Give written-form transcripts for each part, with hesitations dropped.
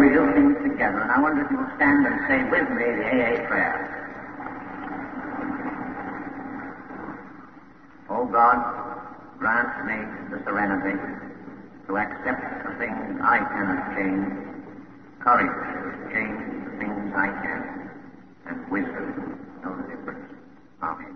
we do things together, and I wonder if you'll stand and say with me the AA prayer. Oh God, grant me the serenity to accept the things I cannot change, courage to change the things I can, and wisdom to know the difference. Amen.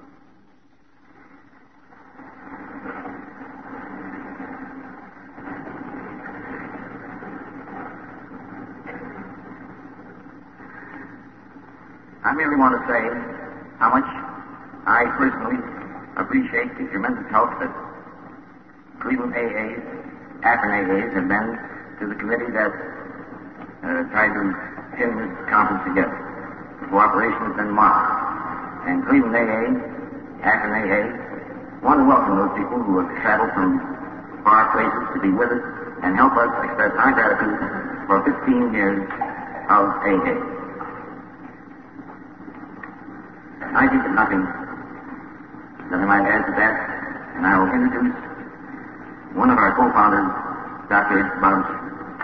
I merely want to say how much I personally appreciate the tremendous help that Cleveland AAs, Akron AAs have been to the committee that tried to pin this conference together. The cooperation has been marked. And Cleveland AA, Akron AA, want to welcome those people who have traveled from far places to be with us and help us express our gratitude for 15 years of AA. I think of nothing that I might add to that, and I will introduce one of our co-founders, Dr. Bob.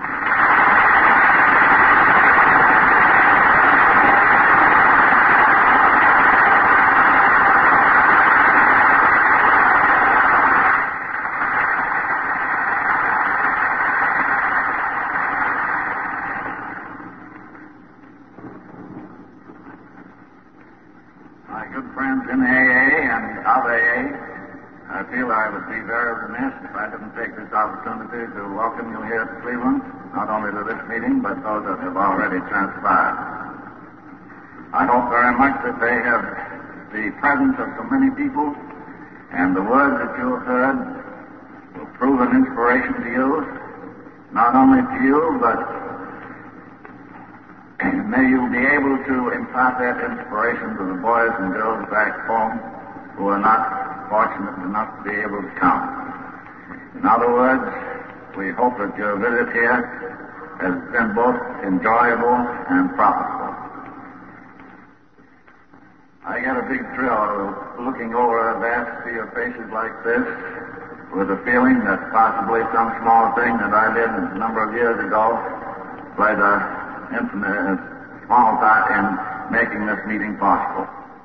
My good friends in AA and of AA, I feel I would be very remiss if I didn't take this opportunity to welcome you here to Cleveland, not only to this meeting, but those that have already transpired. I hope very much that they have the presence of so many people, and the words that you have heard will prove an inspiration to you, not only to you, but may you be able to impart that inspiration to the boys and girls back home who are not fortunate enough to be able to come. In other words, we hope that your visit here has been both enjoyable and profitable. I get a big thrill looking over a vast sea of faces like this with a feeling that possibly some small thing that I did a number of years ago played a small part in making this meeting possible.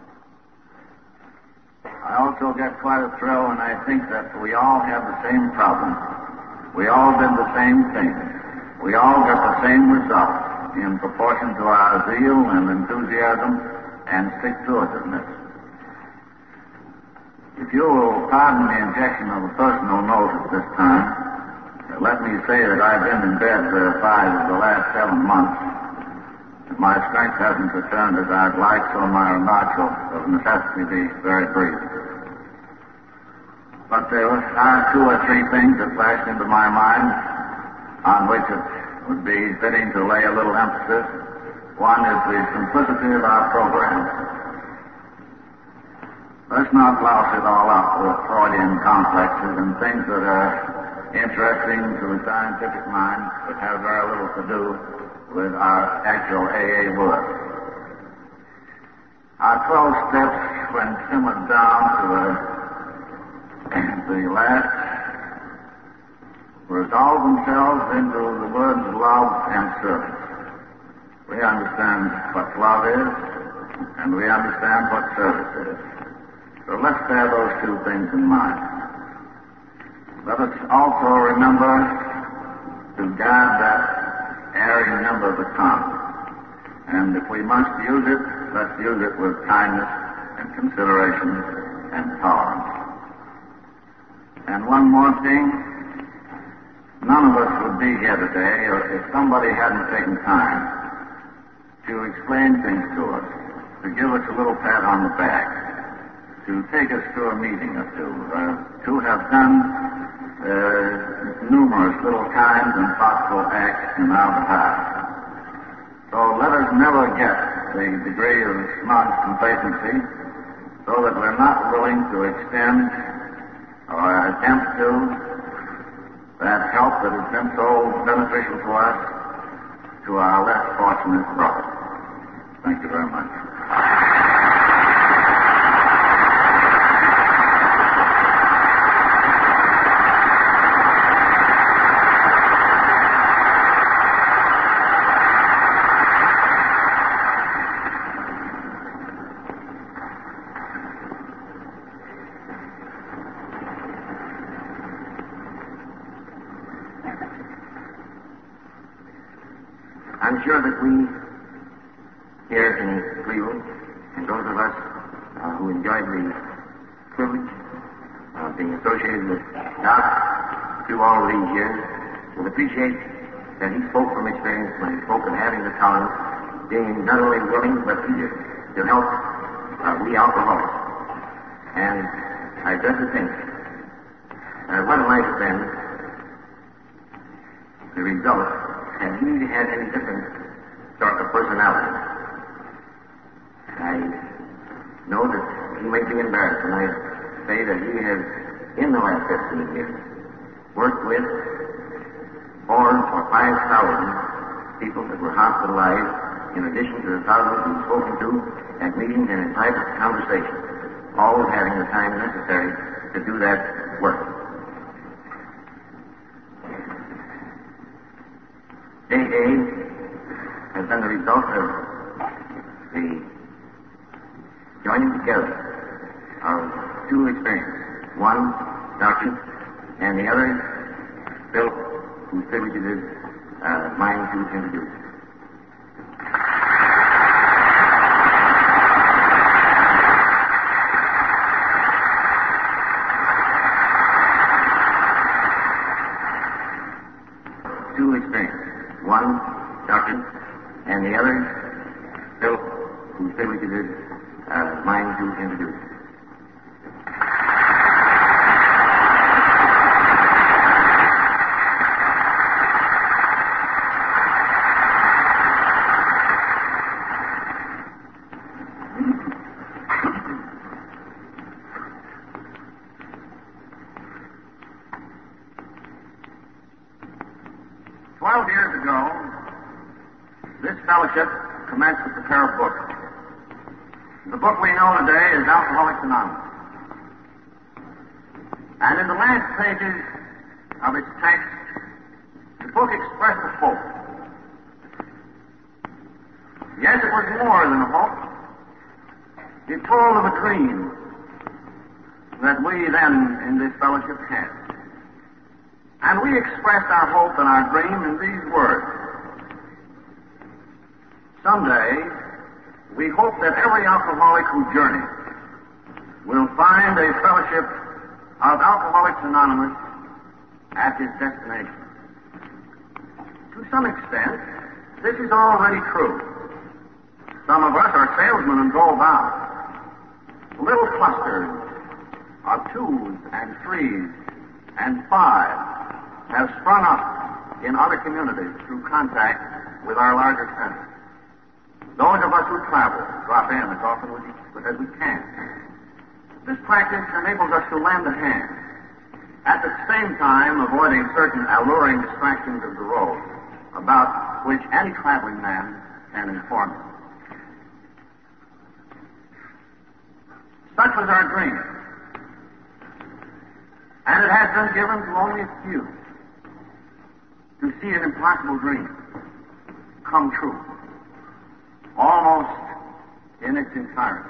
I also get quite a thrill when I think that we all have the same problem. We all did the same thing. We all got the same result in proportion to our zeal and enthusiasm and stick-to-itiveness. If you will pardon the injection of a personal note at this time, let me say that I've been in bed for 5 of the last 7 months. My strength hasn't returned as I'd like, so my remarks will of necessity be very brief. But there are 2 or 3 things that flashed into my mind on which it would be fitting to lay a little emphasis. One is the simplicity of our program. Let's not louse it all up with Freudian complexes and things that are interesting to the scientific mind but have very little to do with our actual AA work. Our 12 steps, when simmered down to the last, resolve themselves into the words love and service. We understand what love is, and we understand what service is. So let's bear those 2 things in mind. Let us also remember to guard that airy number of the tongue. And if we must use it, let's use it with kindness and consideration and tolerance. And one more thing, none of us would be here today if somebody hadn't taken time to explain things to us, to give us a little pat on the back, to take us to a meeting or to have done numerous little kinds and thoughtful acts in our behalf. So let us never get the degree of smug complacency so that we're not willing to extend or attempt to that help that has been so beneficial to us to our less fortunate brothers. Thank you very much. I'm sure that we here in Cleveland, and those of us who enjoyed the privilege of being associated with Doc through all of these years, will appreciate that he spoke from experience when he spoke of having the talent, being not only willing but eager to help we alcoholics. And I dread to think what might have been the result had he had any different sort of personality. I know that he may be embarrassed when I say that he has, in the last 15 years, worked with 4,000 or 5,000 people that were hospitalized, in addition to the thousands he's spoken to at meetings and in private conversations, all having the time necessary to do that work. AA has been the result of the joining together of two experiences. One, doctrine, and the other, Bill, whose privilege it is mine to introduce. Two experiences. One, doctrine, and the other, Bill, whose privilege it is mine to introduce. Commenced with a pair of books. The book we know today is Alcoholics Anonymous. And in the last pages of its text, the book expressed a hope. Yes, it was more than a hope. It told of a dream that we then in this fellowship had. And we expressed our hope and our dream in these words. Someday, we hope that every alcoholic who journeys will find a fellowship of Alcoholics Anonymous at his destination. To some extent, this is already true. Some of us are salesmen and go about. Little clusters of 2s and 3s and 5s have sprung up in other communities through contact with our larger centers. Those of us who travel drop in as often as we can. This practice enables us to lend a hand, at the same time avoiding certain alluring distractions of the road about which any traveling man can inform you. Such was our dream, and it has been given to only a few to see an impossible dream come true. Almost in its entirety.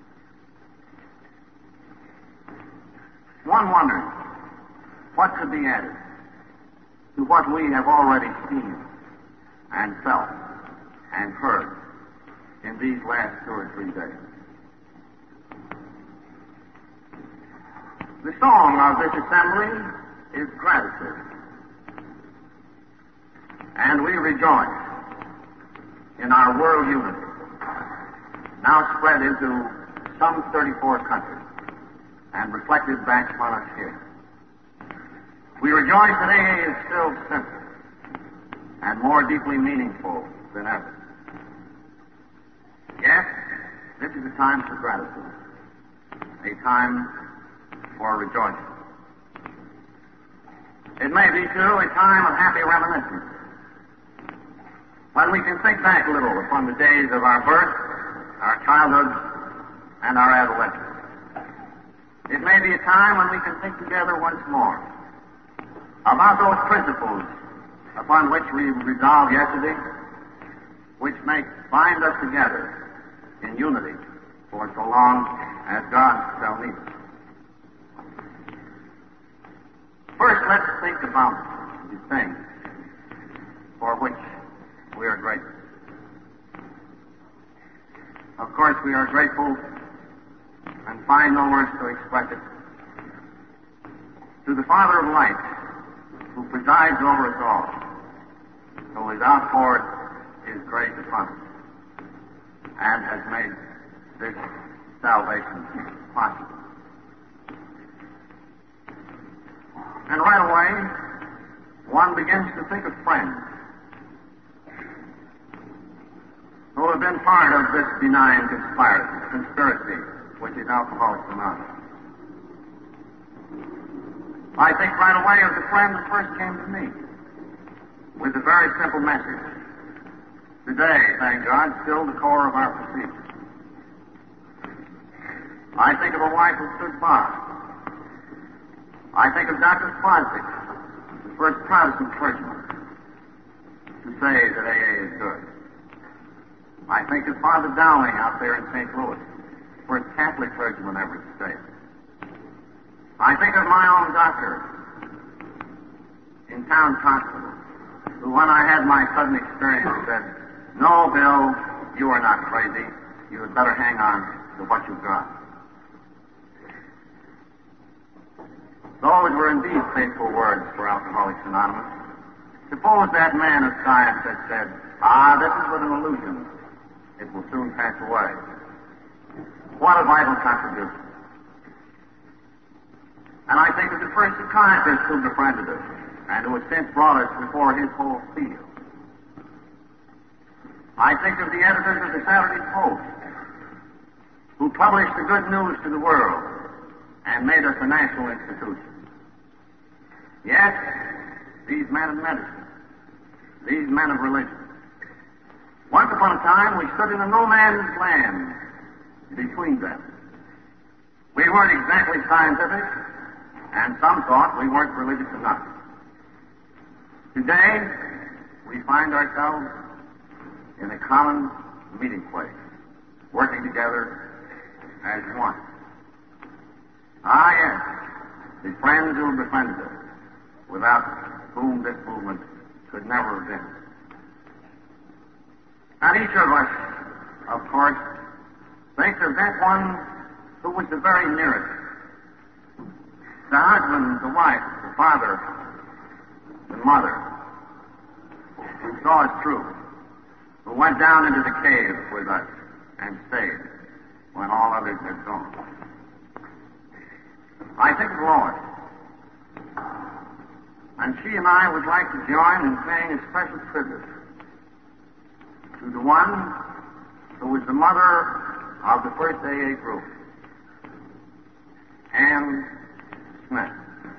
One wonders what could be added to what we have already seen and felt and heard in these last 2 or 3 days. The song of this assembly is gratitude, and we rejoice in our world unity, now spread into some 34 countries and reflected back upon us here. We rejoice that AA is still simple and more deeply meaningful than ever. Yes, this is a time for gratitude, a time for rejoicing. It may be, too, a time of happy reminiscence, when we can think back a little upon the days of our birth, our childhood, and our adolescence. It may be a time when we can think together once more about those principles upon which we resolved yesterday, which may bind us together in unity for so long as God shall need us. First, let's think about the things for which we are grateful. Of course, we are grateful and find no words to express it to the Father of light, who presides over us all, who has outpoured his grace upon us and has made this salvation possible. And right away, one begins to think of friends who have been part of this benign conspiracy, which is Alcoholics Anonymous. I think right away of the friend that first came to me with a very simple message. Today, thank God, still the core of our procedure. I think of a wife who stood by. I think of Dr. Fosdick, the first Protestant clergyman to say that AA is good. I think of Father Dowling out there in St. Louis, the first Catholic clergyman ever to say it. I think of my own doctor in Towns Hospital, who when I had my sudden experience said, "No, Bill, you are not crazy. You had better hang on to what you've got." Those were indeed faithful words for Alcoholics Anonymous. Suppose that man of science had said, "This is but an illusion. It will soon pass away." What a vital contribution. And I think of the first psychiatrist who befriended us and who has since brought us before his whole field. I think of the editors of the Saturday Post who published the good news to the world and made us a national institution. Yes, these men of medicine, these men of religion. Once upon a time, we stood in a no-man's land between them. We weren't exactly scientific, and some thought we weren't religious enough. Today, we find ourselves in a common meeting place, working together as one. Yes, the friends who befriended us, without whom this movement could never have been. And each of us, of course, thinks of that one who was the very nearest. The husband, the wife, the father, the mother, who saw us through, who went down into the cave with us and stayed when all others had gone. I think of Lois. And she and I would like to join in paying a special tribute to the one who was the mother of the first AA group, Anne Smith.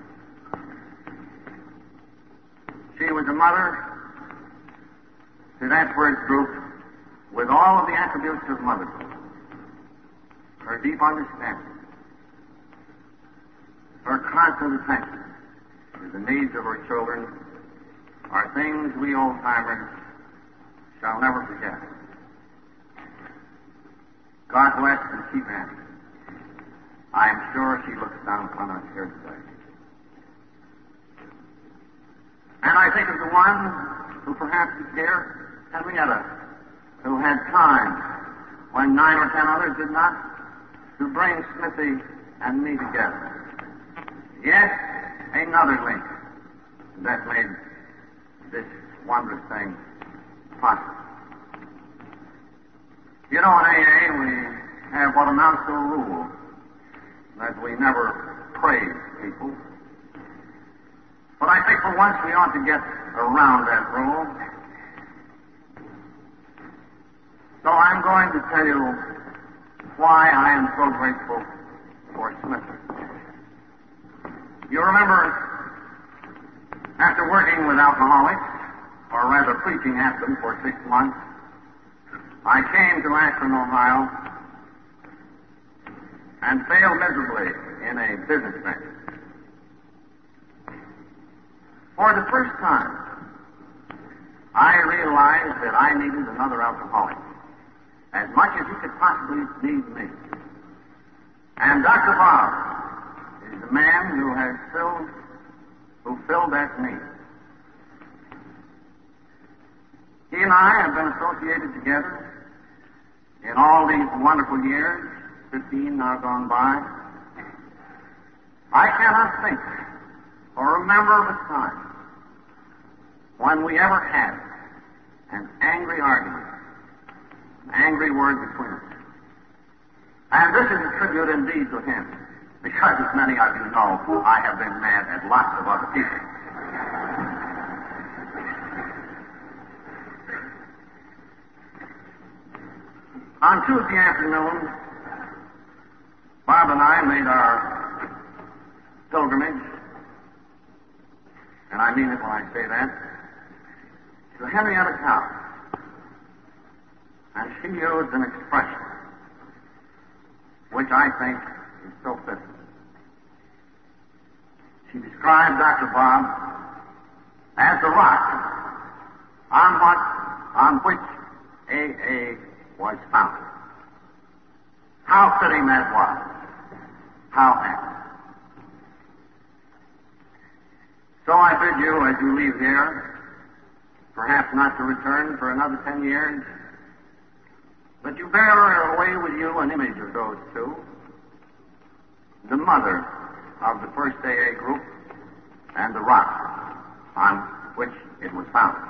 She was a mother to that first group with all of the attributes of motherhood. Her deep understanding, her constant attention to the needs of her children are things we old-timers shall never forget. God bless and keep Annie. I am sure she looks down upon us here today. And I think of the one who perhaps is here, Henrietta, who had time when 9 or 10 others did not, to bring Smithy and me together. Yes, another link that made this wondrous thing possible. You know, in AA, we have what amounts to a rule that we never praise people. But I think for once we ought to get around that rule. So I'm going to tell you why I am so grateful for Smith. You remember, after working with alcoholics, or rather preaching at them for 6 months, I came to Akron, Ohio, and failed miserably in a business venture. For the first time, I realized that I needed another alcoholic, as much as he could possibly need me. And Dr. Bob is the man who filled that need. He and I have been associated together in all these wonderful years, 15 now gone by. I cannot think or remember of a time when we ever had an angry argument, an angry word between us. And this is a tribute indeed to him, because as many of you know, I have been mad at lots of other people. On Tuesday afternoon, Bob and I made our pilgrimage, and I mean it when I say that, to Henrietta's house. And she used an expression which I think is so fitting. She described Dr. Bob as the rock on which AA was founded. How fitting that was. How apt. So I bid you, as you leave here, perhaps not to return for another 10 years, but you bear away with you an image of those two, the mother of the first AA group and the rock on which it was founded.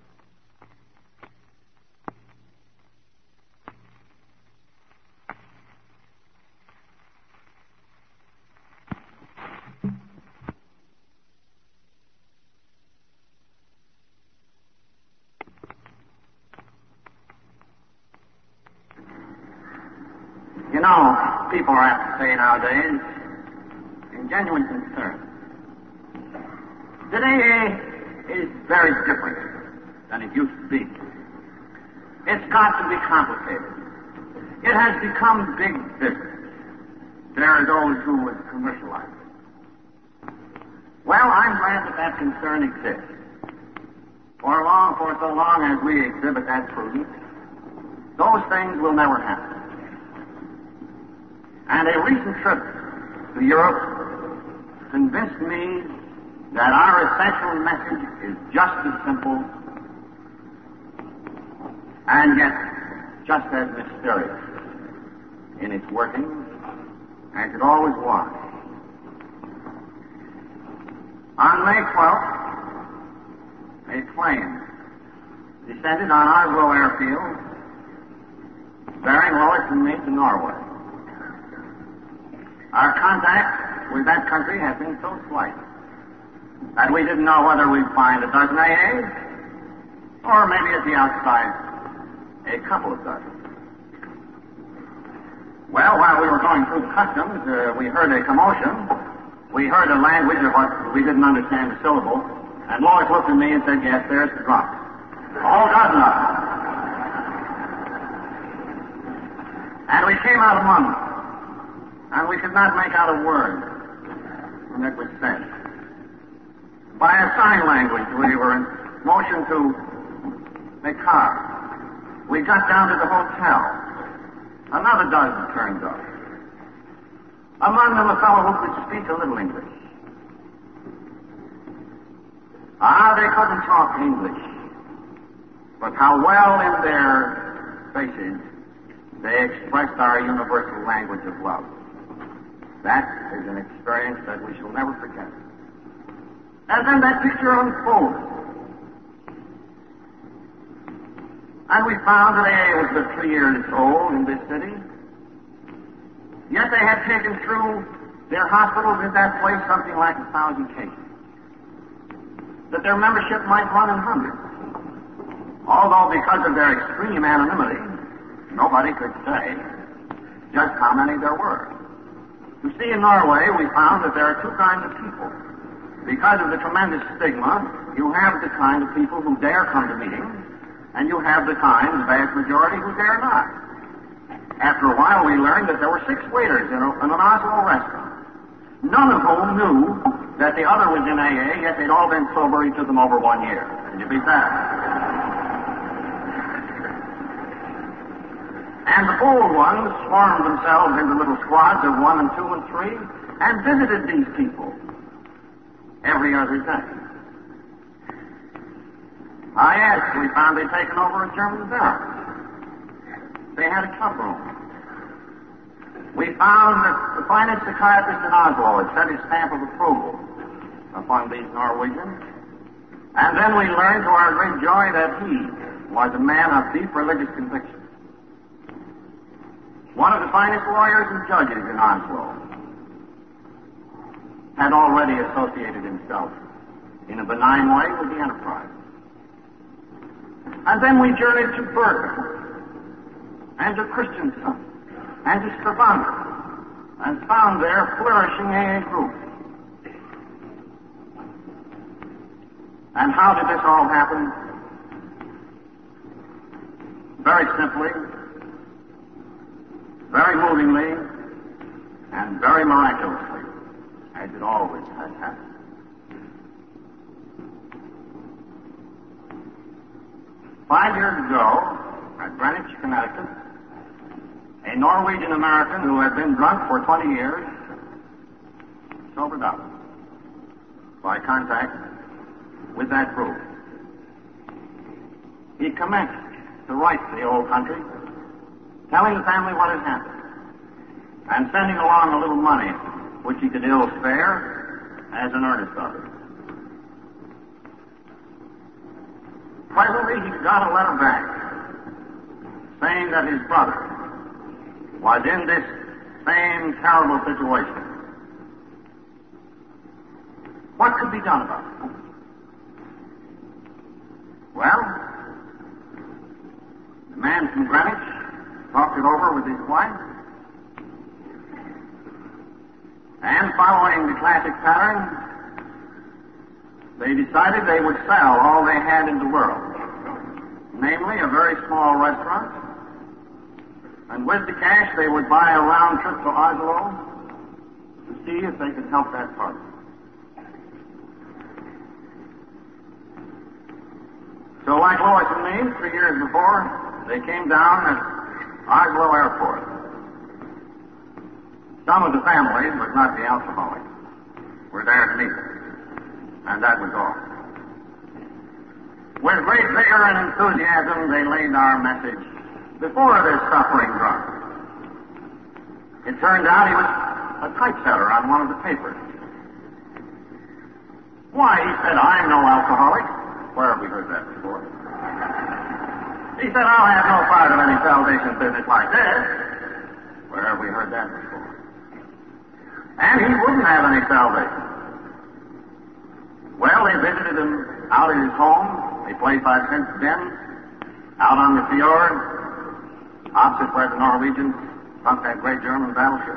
You know, people are apt to say nowadays, in genuine concern, that AA is very different than it used to be. It's got to be complicated. It has become big business. There are those who would commercialize it. Well, I'm glad that that concern exists. For so long as we exhibit that prudence, those things will never happen. And a recent trip to Europe convinced me that our essential message is just as simple and yet just as mysterious in its workings as it always was. On May 12th, a plane descended on Oslo airfield bearing Lois and me to Norway. Our contact with that country has been so slight that we didn't know whether we'd find a dozen AAs or maybe at the outside a couple of dozen. Well, while we were going through customs, we heard a commotion. We heard a language of what we didn't understand the syllable, and Lois looked at me and said, "Yes, there's the drunk. A whole dozen of them." And we came out among them. And we could not make out a word when it was said. By a sign language, we were in motion to the car. We got down to the hotel. Another dozen turned up. Among them a fellow who could speak a little English. They couldn't talk English, but how well in their faces they expressed our universal language of love. That is an experience that we shall never forget. And then that picture unfolded. And we found that AA was but 3 years old in this city. Yet they had taken through their hospitals in that place something like 1,000 cases. That their membership might run in hundreds. Although because of their extreme anonymity, nobody could say just how many there were. You see, in Norway, we found that there are two kinds of people. Because of the tremendous stigma, you have the kind of people who dare come to meetings, and you have the kind, the vast majority, who dare not. After a while, we learned that there were 6 waiters in an Oslo restaurant, none of whom knew that the other was in AA, yet they'd all been sober each of them over 1 year. Can you beat that? And the bold ones swarmed themselves into little squads of 1 and 2 and 3 and visited these people every other day. I asked. We found they'd taken over a German barracks. They had a club room. We found that the finest psychiatrist in Oslo had set his stamp of approval upon these Norwegians. And then we learned to our great joy that he was a man of deep religious conviction. One of the finest lawyers and judges in Oslo had already associated himself in a benign way with the enterprise. And then we journeyed to Bergen and to Kristiansand and to Stavanger and found there flourishing AA groups. And how did this all happen? Very simply, very movingly, and very miraculously, as it always has happened. Five years ago, at Greenwich, Connecticut, a Norwegian American who had been drunk for 20 years sobered up by contact with that group. He commenced to write to the old country, telling the family what had happened, and sending along a little money which he could ill spare as an earnest of it. Presently, he got a letter back saying that his brother was in this same terrible situation. What could be done about it? Well, the man from Greenwich talked it over with his wife, and following the classic pattern, they decided they would sell all they had in the world, namely a very small restaurant, and with the cash they would buy a round trip to Oslo to see if they could help that party. So like Lois and me, 3 years before, they came down at Oslo Airport. Some of the family, but not the alcoholics, were there to meet them. And that was all. With great vigor and enthusiasm, they laid our message before this suffering drunk. It turned out he was a typesetter on one of the papers. Why, he said, I'm no alcoholic. Where have we heard that before? He said, I'll have no part of any salvation business like this. Where have we heard that before? And he wouldn't have any salvation. Well, they visited him out at his home. They played 5 cents a den out on the fjord, opposite where the Norwegians sunk that great German battleship.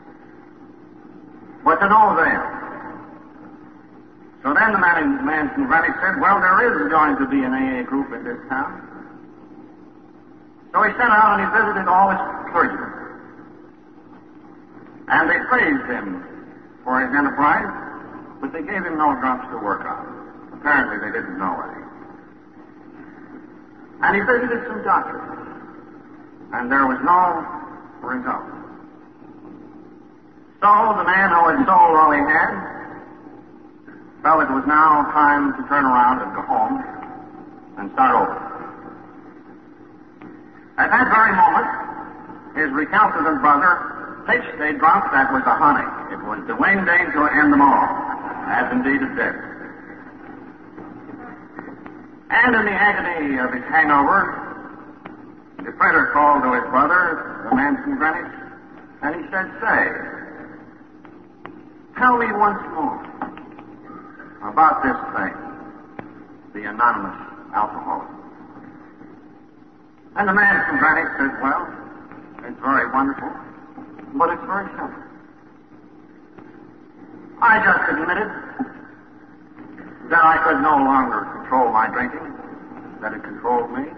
But to no avail. So then the man from Greenwich said, well, there is going to be an AA group in this town. So he sent out and he visited all his clergymen. And they praised him for his enterprise, but they gave him no drums to work on. Apparently they didn't know any. And he visited some doctors, and there was no result. So the man who had sold all he had felt it was now time to turn around and go home and start over. At that very moment, his recalcitrant brother pitched a drunk that was a honey. It was the winged angel to end them all, as indeed it did. And in the agony of his hangover, the printer called to his brother, the man from Greenwich, and he said, say, tell me once more about this thing, the anonymous alcoholic. And the man from Greenwich said, well, it's very wonderful, but it's very simple. I just admitted that I could no longer control my drinking, that it controlled me.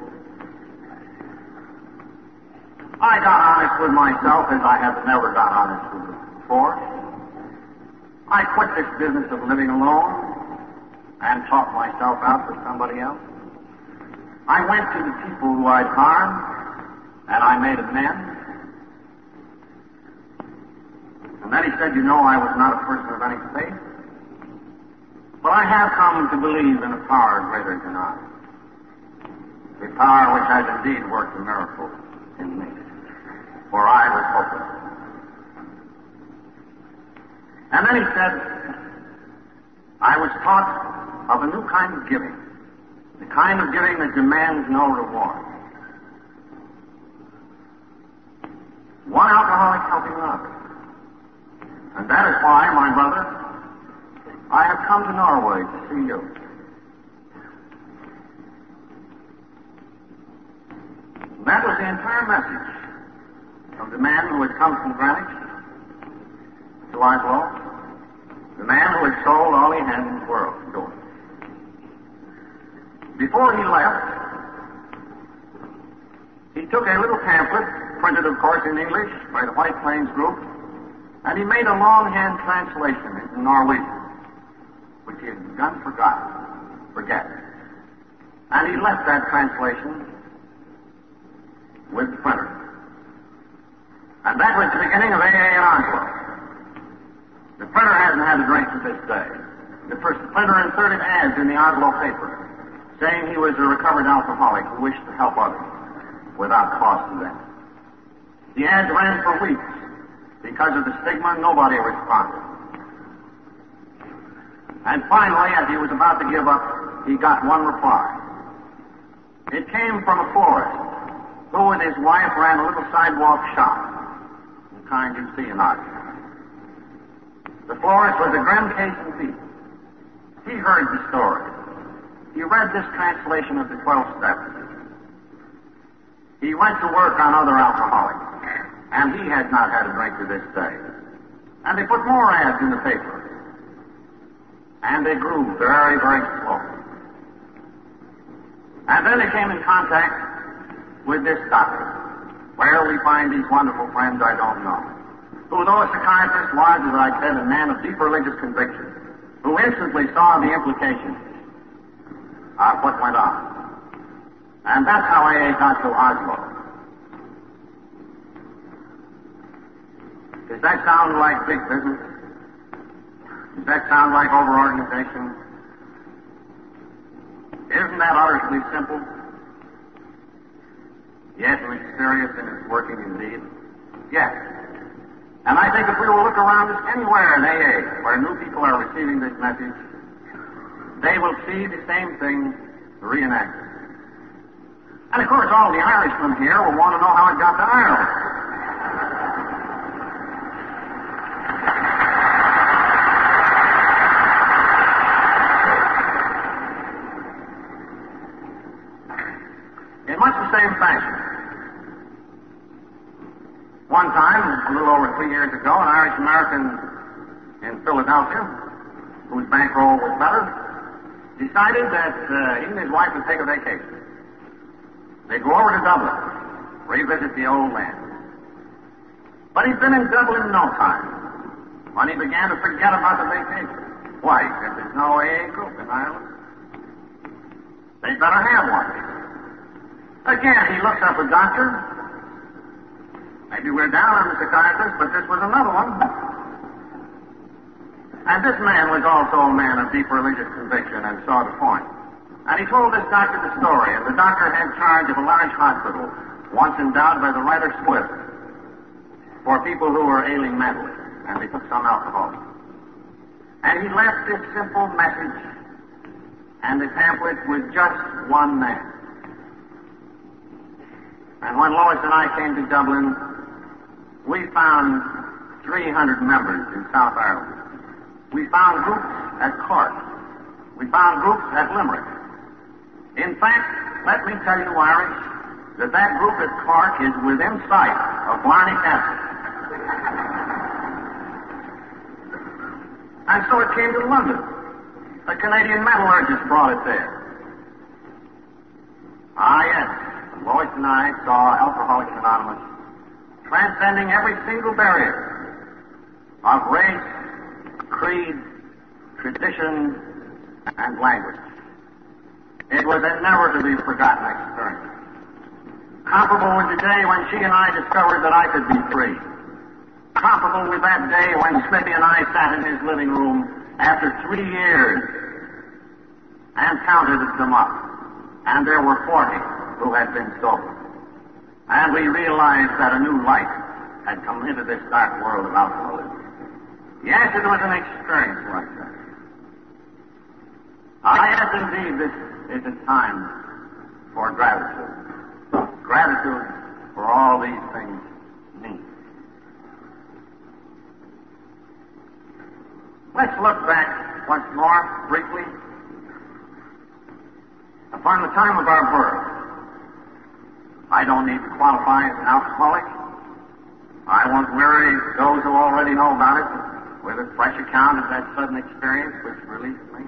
I got honest with myself as I have never got honest with it before. I quit this business of living alone and taught myself out for somebody else. I went to the people who I'd harmed, and I made amends. And then he said, you know, I was not a person of any faith, but I have come to believe in a power greater than I. the power which has indeed worked a miracle in me, for I was hopeless. And then he said, I was taught of a new kind of giving, the kind of giving that demands no reward. One alcoholic helping another. And that is why, my brother, I have come to Norway to see you. That was the entire message of the man who had come from Greenwich to Oslo, the man who had sold all he had in the world to do it. Before he left, he took a little pamphlet, printed, of course, in English by the White Plains Group, and he made a longhand translation into Norwegian, which he had begun to forget. And he left that translation with the printer. And that was the beginning of AA in Oslo. The printer hasn't had a drink to this day. The printer inserted ads in the Oslo paper saying he was a recovered alcoholic who wished to help others without cost to them. The ads ran for weeks. Because of the stigma, nobody responded. And finally, as he was about to give up, he got one reply. It came from a florist who with his wife ran a little sidewalk shop, the kind you see in Oslo. The florist was a Grencasen thief. He heard the story. He read this translation of the 12 steps. He went to work on other alcoholics, and he had not had a drink to this day. And they put more ads in the paper. And they grew very, very slowly. And then they came in contact with this doctor. Where we find these wonderful friends, I don't know. Who, though a psychiatrist, was, as I said, a man of deep religious conviction, who instantly saw the implications of what went on. And that's how AA got to Oslo. Does that sound like big business? Does that sound like over-organization? Isn't that utterly simple? Yet mysterious in its working indeed? Yes. And I think if we will look around us anywhere in AA where new people are receiving this message, they will see the same thing reenacted. And of course all the Irishmen here will want to know how it got to Ireland. In much the same fashion. One time, a little over 3 years ago, an Irish-American in Philadelphia, whose bankroll was better, decided that he and his wife would take a vacation. They'd go over to Dublin, revisit the old land. But he'd been in Dublin no time when he began to forget about the vacation. Why? Because there's no AA group in Ireland. They'd better have one. Again, he looks up a doctor. Maybe we're down on the psychiatrist, but this was another one. And this man was also a man of deep religious conviction and saw the point. And he told this doctor the story, and the doctor had charge of a large hospital, once endowed by the writer Swift, for people who were ailing mentally, and they took some alcohol. And he left this simple message and the pamphlet with just one man. And when Lois and I came to Dublin, we found 300 members in South Ireland. We found groups at Cork. We found groups at Limerick. In fact, let me tell you, Irish, that group at Cork is within sight of Blarney Castle. And so it came to London. A Canadian metallurgist brought it there. Ah, yes. Lois and I saw Alcoholics Anonymous transcending every single barrier of race, creed, tradition, and language. It was a never-to-be-forgotten experience. Comparable with the day when she and I discovered that I could be free. Comparable with that day when Smithy and I sat in his living room after 3 years and counted them up. And there were 40. who had been sober. And we realized that a new light had come into this dark world of alcoholism. Yes, it was an experience like that. Yes, indeed, this is a time for gratitude. Gratitude for all these things mean. Let's look back once more, briefly, upon the time of our birth. I don't need to qualify as an alcoholic. I won't weary those who already know about it with a fresh account of that sudden experience which released me.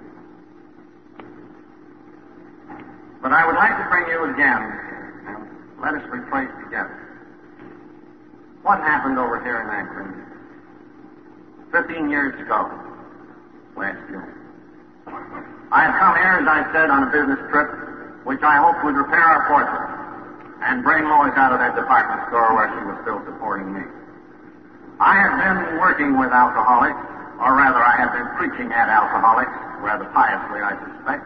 But I would like to bring you again, and let us retrace together what happened over here in Akron 15 years ago, last June. I had come here, as I said, on a business trip, which I hoped would repair our fortune and bring Lois out of that department store where she was still supporting me. I had been working with alcoholics, or rather I had been preaching at alcoholics, rather piously, I suspect.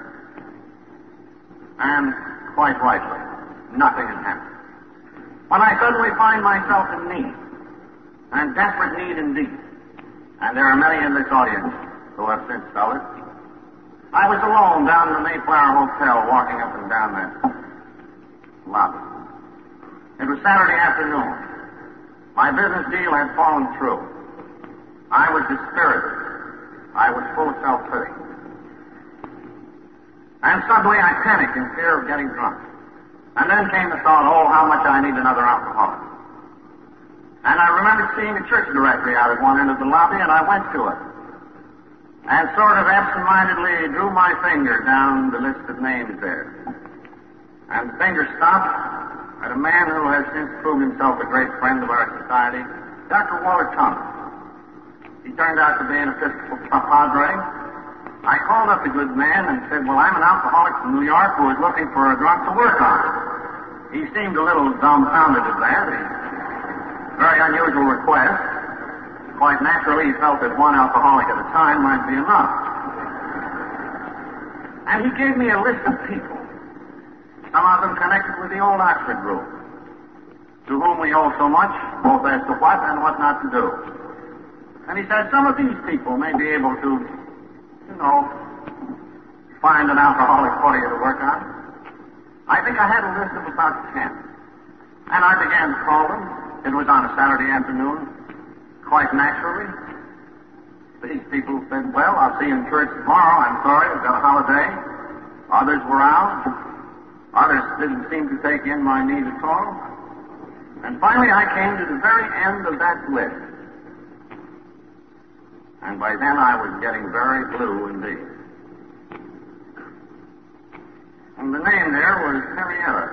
And quite rightly, nothing had happened. When I suddenly find myself in need, and desperate need indeed, and there are many in this audience who have since felt it, I was alone down in the Mayflower Hotel, walking up and down that lobby. It was Saturday afternoon. My business deal had fallen through. I was dispirited. I was full of self-pity. And suddenly I panicked in fear of getting drunk. And then came the thought, oh, how much I need another alcoholic. And I remembered seeing a church directory out at one end of the lobby, and I went to it. And sort of absent-mindedly drew my finger down the list of names there. And the finger stopped at a man who has since proved himself a great friend of our society, Dr. Walter Thomas. He turned out to be an Episcopal padre. I called up the good man and said, well, I'm an alcoholic from New York who is looking for a drunk to work on. He seemed a little dumbfounded at that. A very unusual request. Quite naturally, he felt that one alcoholic at a time might be enough. And he gave me a list of people, some of them connected with the old Oxford group, to whom we owe so much, both as to what and what not to do. And he said, some of these people may be able to, find an alcoholic for you to work on. I think I had a list of about 10. And I began to call them. It was on a Saturday afternoon, quite naturally. These people said, well, I'll see you in church tomorrow. I'm sorry, I've got a holiday. Others were out. Others didn't seem to take in my need at all. And finally I came to the very end of that list. And by then I was getting very blue indeed. And the name there was Henrietta.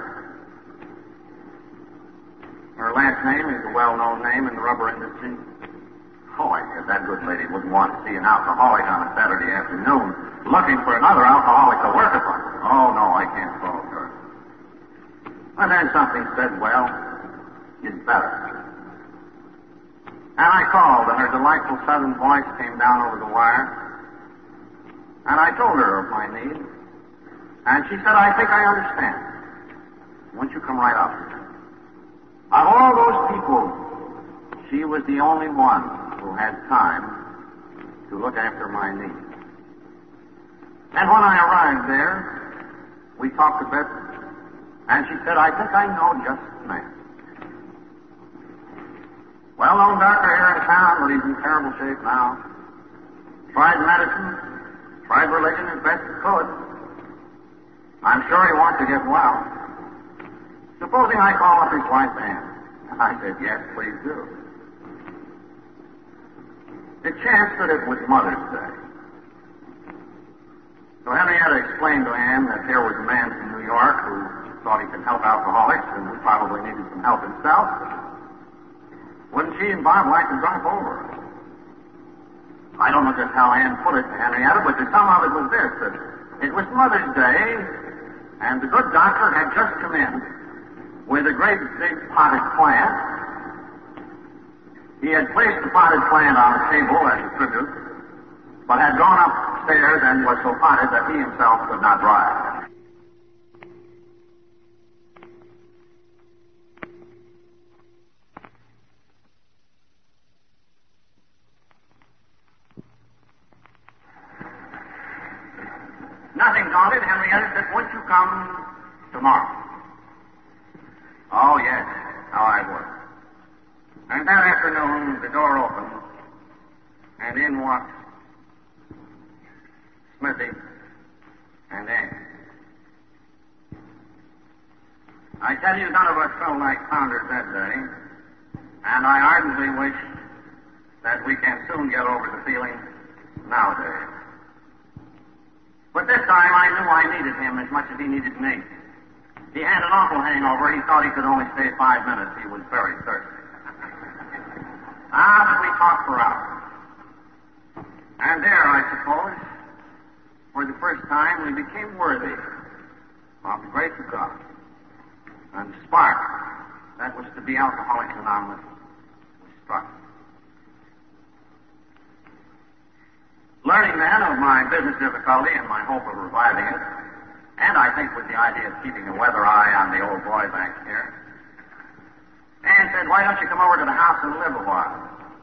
Her last name is a well-known name in the rubber industry. Oh, I said, that good lady wouldn't want to see an alcoholic on a Saturday afternoon looking for another alcoholic to work upon. Oh, no, I can't follow her. And then something said, well, it's better. And I called, and her delightful southern voice came down over the wire. And I told her of my need. And she said, I think I understand. Won't you come right up? Of all those people, she was the only one who had time to look after my needs. And when I arrived there, we talked a bit, and she said, I think I know just the man. Well-known doctor here in town, but he's in terrible shape now. Tried medicine, tried religion as best he could. I'm sure he wants to get well. Supposing I call up his wife, Ann? I said, yes, please do. It chanced that it was Mother's Day. So Henrietta explained to Ann that here was a man from New York who thought he could help alcoholics and who probably needed some help himself. Wouldn't she and Bob like to drop over? I don't know just how Ann put it to Henrietta, but the sum of it was this, that it was Mother's Day, and the good doctor had just come in with a great big potted plant. He had placed the potted plant on the table as a tribute, but had gone upstairs and was so potted that he himself could not rise. afternoon, the door opened, and in walked Smithy and Ann. I tell you, none of us felt like founders that day, and I ardently wish that we can soon get over the feeling nowadays. But this time I knew I needed him as much as he needed me. He had an awful hangover. He thought he could only stay 5 minutes. He was very thirsty. But we talked for hours. And there, I suppose, for the first time, we became worthy of the grace of God. And the spark that was to be Alcoholics Anonymous was struck. Learning then of my business difficulty and my hope of reviving it, and I think with the idea of keeping a weather eye on the old boy back here, Ann said, "Why don't you come over to the house and live a while?"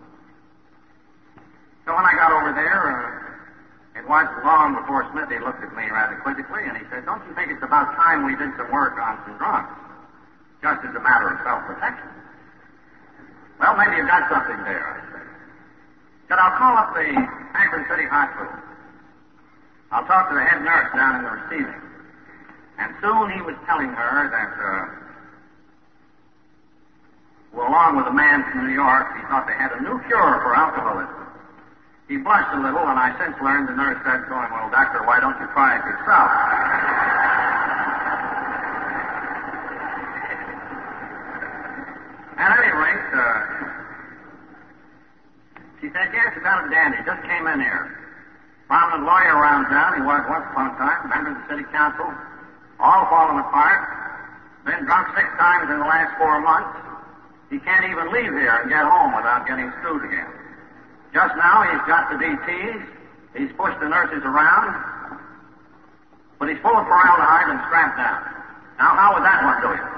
So when I got over there, it wasn't long before Smithy looked at me rather quizzically, and he said, "Don't you think it's about time we did some work on some drunks, just as a matter of self-protection?" "Well, maybe you've got something there," I said. He said, "I'll call up the Akron City Hospital. I'll talk to the head nurse down in the receiving." And soon he was telling her that, along with a man from New York, he thought they had a new cure for alcoholism. He blushed a little, and I since learned the nurse said to him, "Well, doctor, why don't you try it yourself?" At any rate, she said, "Yes, it's out of dandy. Just came in here. Prominent lawyer around town. He was once upon a time. Member of the city council. All fallen apart. Been drunk 6 times in the last 4 months. He can't even leave here and get home without getting screwed again. Just now he's got the DTs. He's pushed the nurses around. But he's full of formaldehyde and strapped down. Now, how would that one do you?"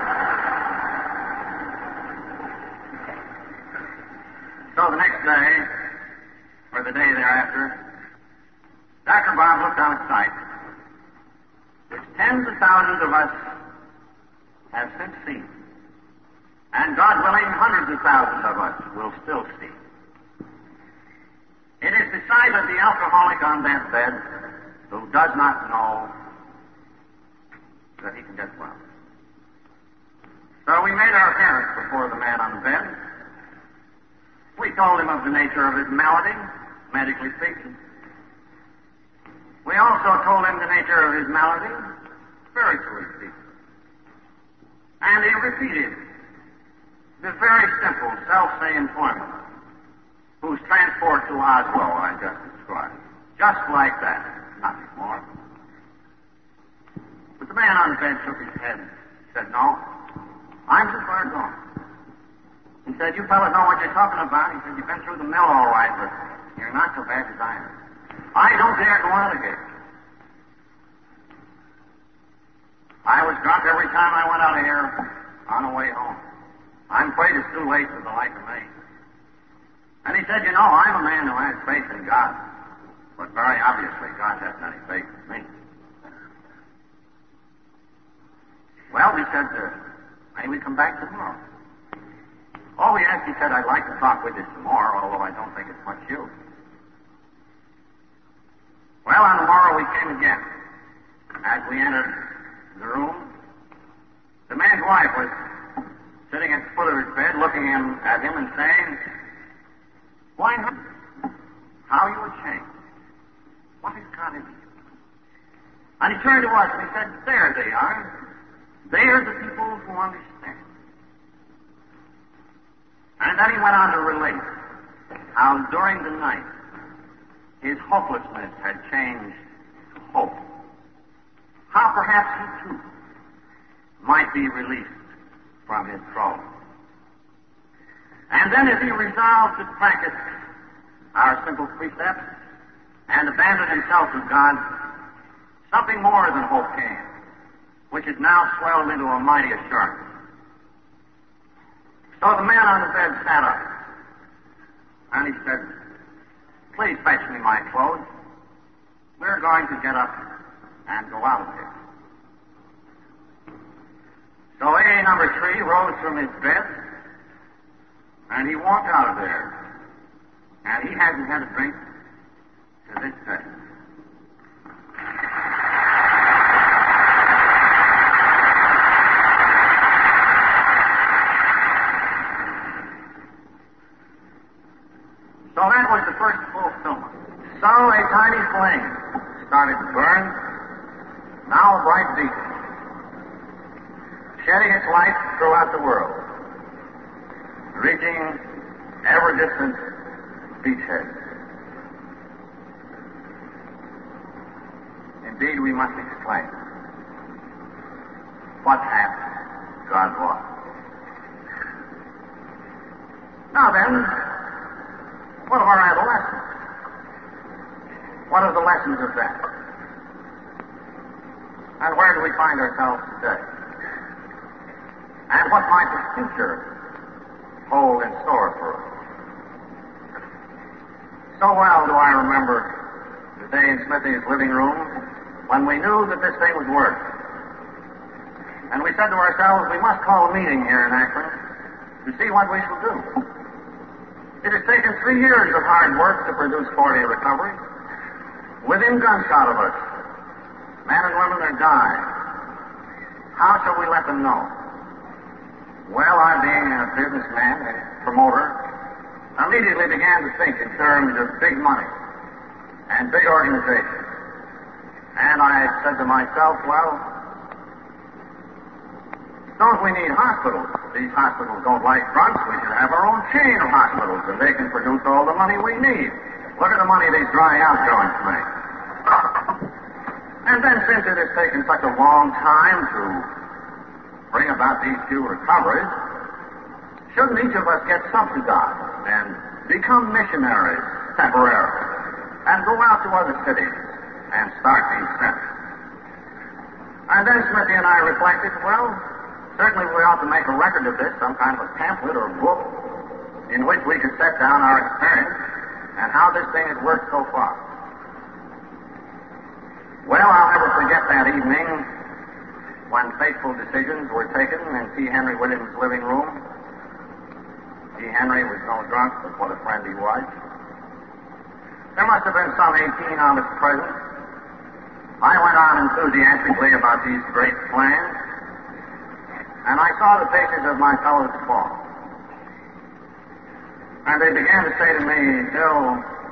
So the next day, or the day thereafter, Dr. Bob looked out of sight, which tens of thousands of us have since seen. And God willing, hundreds of thousands of us will still see. It is the sight of the alcoholic on that bed who does not know that he can get well. So we made our appearance before the man on the bed. We told him of the nature of his malady, medically speaking. We also told him the nature of his malady, spiritually speaking. And he repeated the very simple, self-same formula, whose transport to Oslo I just described. Just like that, nothing more. But the man on the bed shook his head and said, "No, I'm too far gone." He said, "You fellas know what you're talking about." He said, "You've been through the mill all right, but you're not so bad as I am. I don't dare go out again. I was drunk every time I went out of here on the way home. I'm afraid it's too late for the like of me." And he said, "You know, I'm a man who has faith in God, but very obviously God hasn't any faith in me." Well, we said, "May we come back tomorrow?" "Oh, yes," he said, "I'd like to talk with you some more, although I don't think it's much use." Well, on the morrow we came again. As we entered the room, the man's wife was sitting at the foot of his bed, looking at him and saying, "Why, how you have changed. What has got into you?" And he turned to us and he said, "There they are. They're the people who understand." And then he went on to relate how during the night his hopelessness had changed to hope. How perhaps he too might be released from his trouble. And then as he resolved to practice our simple precepts and abandon himself to God, something more than hope came, which has now swelled into a mighty assurance. So the man on the bed sat up, and he said, "Please fetch me my clothes. We're going to get up and go out of here." So AA number 3 rose from his bed, And he walked out of there. And he hasn't had a drink to this day. So that was the first fulfillment. So a tiny flame started to burn, now a bright beacon, shedding its light throughout the world, reaching ever-distant beachheads. Indeed, we must explain what happened, God wrought. Now then, what of our adolescence? What are the lessons of that? And where do we find ourselves today? And what might the future hold in store for us? So well do I remember the day in Smithy's living room when we knew that this thing was working. And we said to ourselves, we must call a meeting here in Akron to see what we shall do. It has taken 3 years of hard work to produce 40 recoveries. Within gunshot of us, men and women are dying. How shall we let them know? Well, I, being a businessman and promoter, immediately began to think in terms of big money and big organizations. And I said to myself, well, don't we need hospitals? These hospitals don't like drugs. We should have our own chain of hospitals, and they can produce all the money we need. Look at the money these dry out joints make. And then, since it has taken such a long time to bring about these few recoveries, shouldn't each of us get subsidized and become missionaries temporarily and go out to other cities and start these centers? And then Smithy and I reflected, well, certainly we ought to make a record of this, some kind of a pamphlet or book in which we could set down our experience and how this thing has worked so far. Well, I'll never forget that evening when fateful decisions were taken in T. Henry Williams' living room. T. Henry was no drunk, but what a friend he was. There must have been some 18 of us present. I went on enthusiastically about these great plans, and I saw the faces of my fellows fall. And they began to say to me, Bill,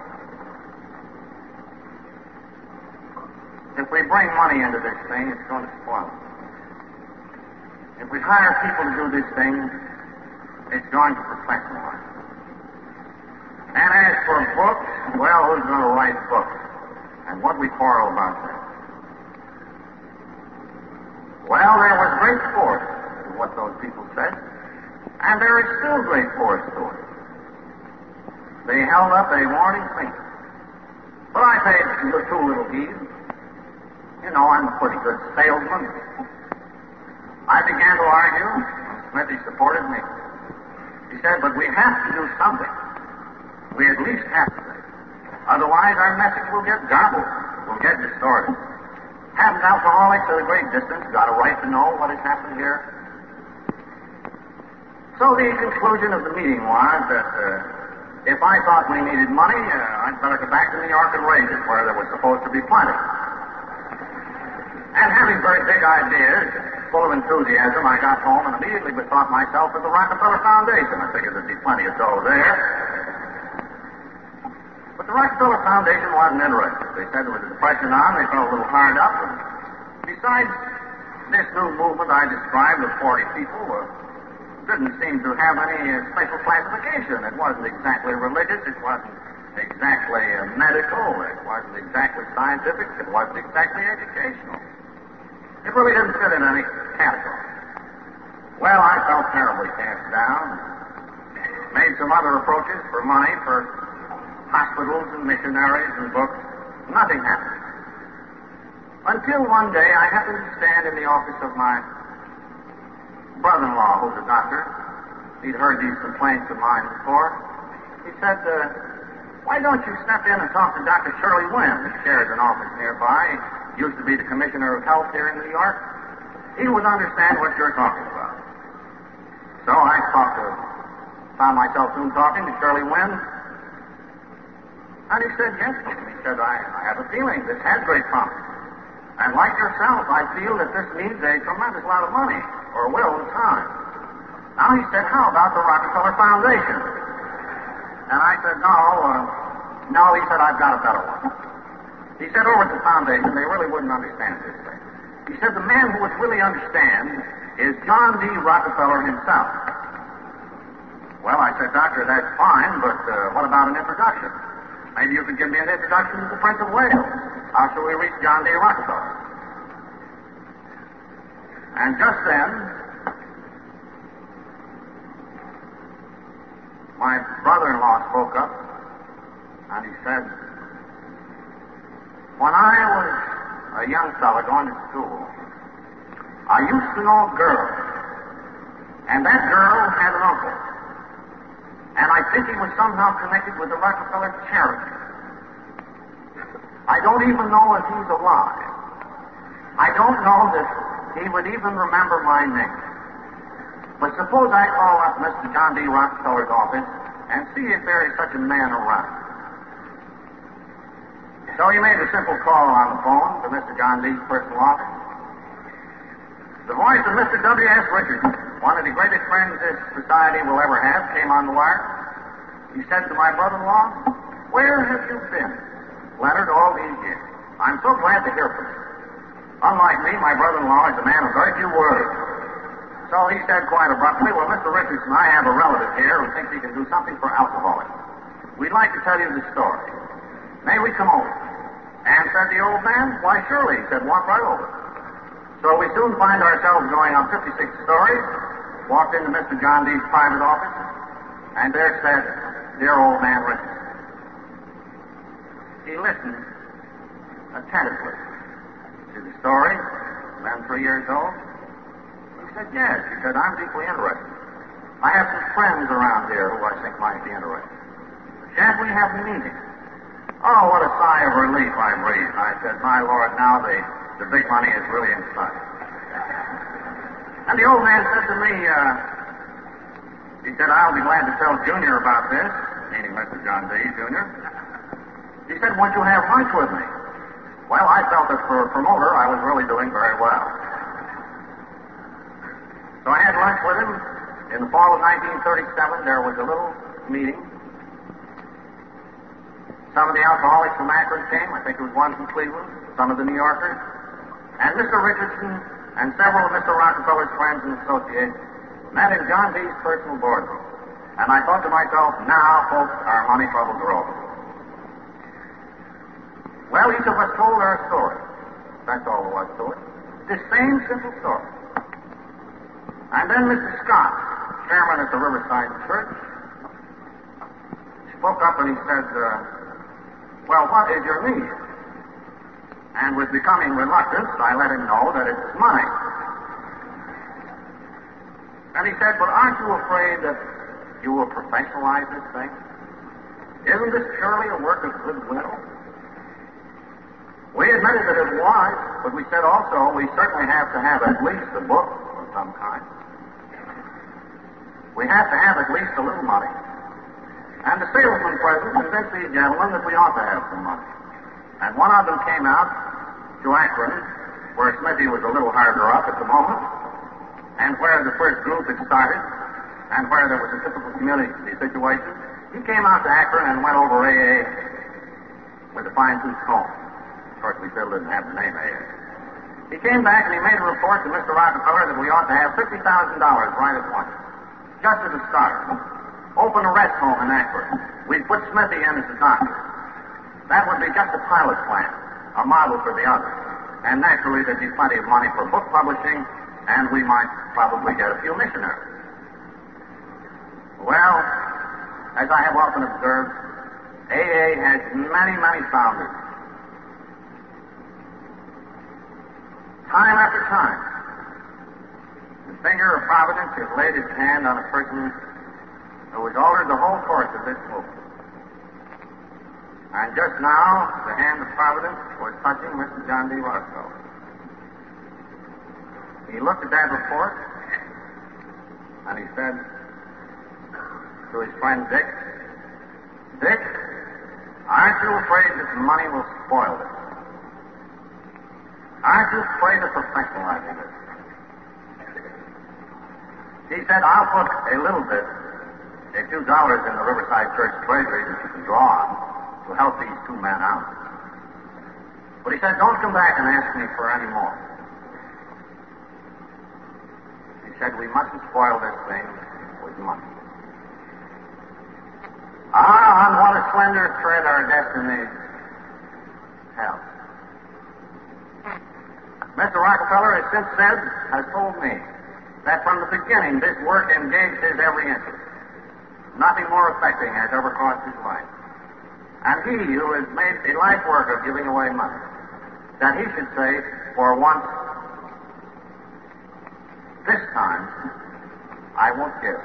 if we bring money into this thing, it's going to spoil it. If we hire people to do this thing, it's going to professionalize it. And as for books, well, who's going to write books? And what we quarrel about that? Well, there was great force to what those people said, and there is still great force to it. They held up a warning finger. But I paid too little heed. You know, I'm a pretty good salesman. I began to argue. Smithy supported me. He said, but we have to do something. We at least have to. Otherwise, our message will get garbled, will get distorted. Haven't alcoholics at a great distance got a right to know what has happened here? So the conclusion of the meeting was that if I thought we needed money, I'd better go back to New York and raise it, where there was supposed to be plenty. And having very big ideas, full of enthusiasm, I got home and immediately bethought myself of the Rockefeller Foundation. I figured there'd be plenty of dough there. But the Rockefeller Foundation wasn't interested. They said there was a depression on, they felt a little hard up. And besides, this new movement I described of 40 people didn't seem to have any special classification. It wasn't exactly religious, it wasn't exactly medical, it wasn't exactly scientific, it wasn't exactly educational. It really didn't fit in any category. Well, I felt terribly cast down. Made some other approaches for money for hospitals and missionaries and books. Nothing happened. Until one day I happened to stand in the office of my brother-in-law, who's a doctor. He'd heard these complaints of mine before. He said, why don't you step in and talk to Dr. Shirley Wynn, who shares an office nearby? Used to be the Commissioner of Health here in New York. He would understand what you're talking about. So I talked to found myself soon talking to Shirley Wynn. And he said, yes. He said, I have a feeling this has great promise. And like yourself, I feel that this needs a tremendous lot of money, or will in time. Now he said, how about the Rockefeller Foundation? And I said, no, he said, I've got a better one. He said, over at the foundation, they really wouldn't understand this thing. He said, the man who would really understand is John D. Rockefeller himself. Well, I said, Doctor, that's fine, but what about an introduction? Maybe you could give me an introduction to the Prince of Wales. How shall we reach John D. Rockefeller? And just then, my brother-in-law spoke up, and he said, when I was a young fellow going to school, I used to know a girl, and that girl had an uncle. And I think he was somehow connected with the Rockefeller charity. I don't even know if he's alive. I don't know that he would even remember my name. But suppose I call up Mr. John D. Rockefeller's office and see if there is such a man around. So he made a simple call on the phone to Mr. John D.'s personal office. The voice of Mr. W.S. Richardson, one of the greatest friends this society will ever have, came on the wire. He said to my brother-in-law, where have you been, Leonard, all these years? I'm so glad to hear from you. Unlike me, my brother-in-law is a man of very few words. So he said quite abruptly, well, Mr. Richardson, I have a relative here who thinks he can do something for alcoholics. We'd like to tell you the story. May we come over? And said the old man, why, surely. He said, walk right over. So we soon find ourselves going up 56 stories, walked into Mr. John D.'s private office, and there sat dear old man Richardson. He listened attentively to the story, then 3 years old. He said, yes. He said, I'm deeply interested. I have some friends around here who I think might be interested. Shan't we have a meeting? Oh, what a sigh of relief I breathed. I said, my Lord, now the big money is really in sight. And the old man said to me, he said, I'll be glad to tell Junior about this, meaning Mr. John D., Jr. He said, won't you have lunch with me? Well, I felt that for a promoter, I was really doing very well. So I had lunch with him. In the fall of 1937, there was a little meeting. Some of the alcoholics from Akron came. I think it was one from Cleveland, some of the New Yorkers. And Mr. Richardson and several of Mr. Rockefeller's friends and associates met in John D.'s personal boardroom. And I thought to myself, now, folks, our money troubles are over. Well, each of us told our story. That's all there was to it. The same simple story. And then Mr. Scott, chairman at the Riverside Church, spoke up and he said, well, what is your need? And with becoming reluctance, I let him know that it's money. And he said, but aren't you afraid that you will professionalize this thing? Isn't this purely a work of goodwill? We admitted that it was, but we said also we certainly have to have at least a book of some kind. We have to have at least a little money. And the salesman present convinced these gentlemen that we ought to have some money. And one of them came out to Akron, where Smithy was a little harder up at the moment, and where the first group had started, and where there was a typical community situation. He came out to Akron and went over AA with a fine-tooth comb. Of course, we still didn't have the name AA. He came back and he made a report to Mr. Rockefeller that we ought to have $50,000 right at once, just as a starter. Open a rest home in Akron. We'd put Smithy in as a doctor. That would be just a pilot plan, a model for the others. And naturally, there'd be plenty of money for book publishing, and we might probably get a few missionaries. Well, as I have often observed, AA has many, many founders. Time after time, the finger of Providence has laid its hand on a person who has altered the whole course of this movement. And just now, the hand of Providence was touching Mr. John D. Rockefeller. He looked at that report, and he said, to his friend Dick, "Dick, aren't you afraid that money will spoil this? Aren't you afraid of professionalizing it?" He said, "I'll put a little bit, a few dollars in the Riverside Church treasury that you can draw on to help these two men out. But," he said, "don't come back and ask me for any more." He said, "We mustn't spoil this thing with money." On what a slender thread our destiny held. Mr. Rockefeller has since said, has told me, that from the beginning this work engaged his every interest. Nothing more affecting has ever crossed his life. And he, who has made a life work of giving away money, that he should say, for once, "This time, I won't give."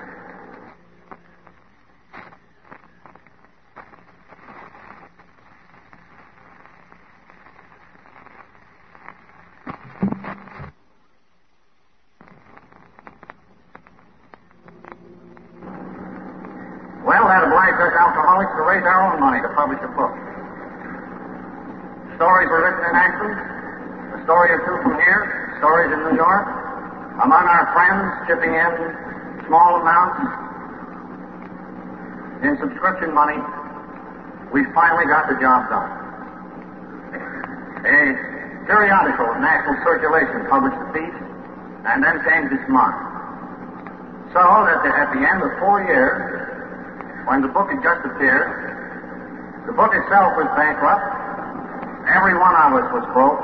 Well, that obliged us alcoholics to raise our own money to publish a book. Stories were written in Akron, a story or two from here, stories in New York, among our friends chipping in small amounts in subscription money. We finally got the job done. A periodical of national circulation published the piece, and then came this month. So that at the end of 4 years, when the book had just appeared, the book itself was bankrupt. Every one of us was broke.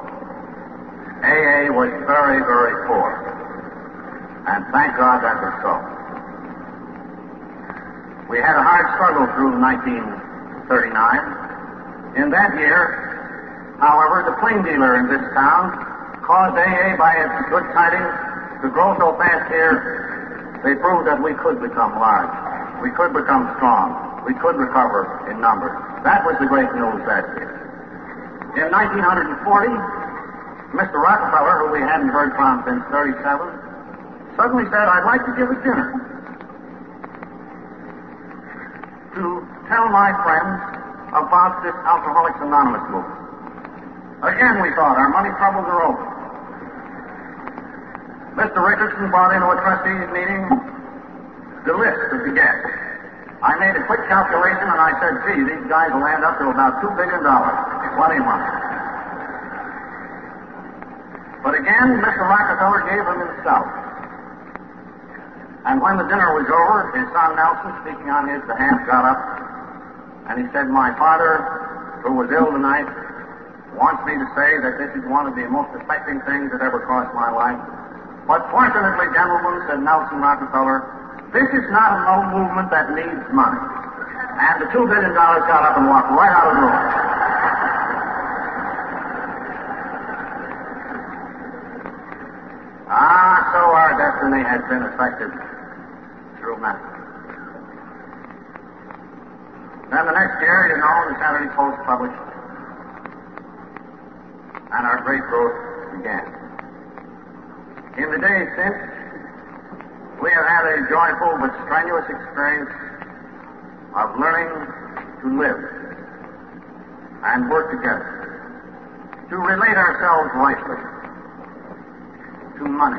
AA was very, very poor. And thank God that was so. We had a hard struggle through 1939. In that year, however, the plain dealer in this town caused AA by its good tidings to grow so fast here, they proved that we could become large. We could become strong. We could recover in numbers. That was the great news that year. In 1940, Mr. Rockefeller, who we hadn't heard from since 1937, suddenly said, "I'd like to give a dinner to tell my friends about this Alcoholics Anonymous movement." Again, we thought, our money troubles are over. Mr. Richardson brought into a trustees meeting the list of the guests. I made a quick calculation and I said, "Gee, these guys will add up to about $2 billion. Plenty of money." But again, Mr. Rockefeller gave them himself. And when the dinner was over, his son Nelson, speaking on his behalf, got up and he said, "My father, who was ill tonight, wants me to say that this is one of the most affecting things that ever crossed my life. But fortunately, gentlemen," said Nelson Rockefeller, "this is not a no movement that needs money." And the $2 billion got up and walked right out of the room. So our destiny has been affected through money. Then the next year, you know, the Saturday Post published, and our great growth began. In the days since, we have had a joyful but strenuous experience of learning to live and work together, to relate ourselves rightly to money,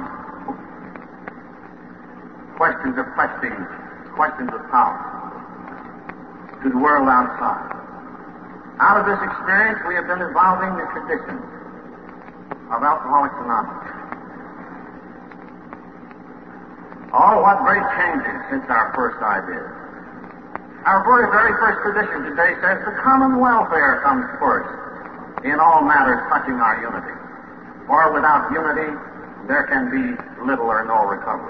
questions of prestige, questions of power, to the world outside. Out of this experience, we have been evolving the traditions of Alcoholics Anonymous. Oh, what great changes since our first idea. Our very first tradition today says the common welfare comes first in all matters touching our unity. For without unity, there can be little or no recovery.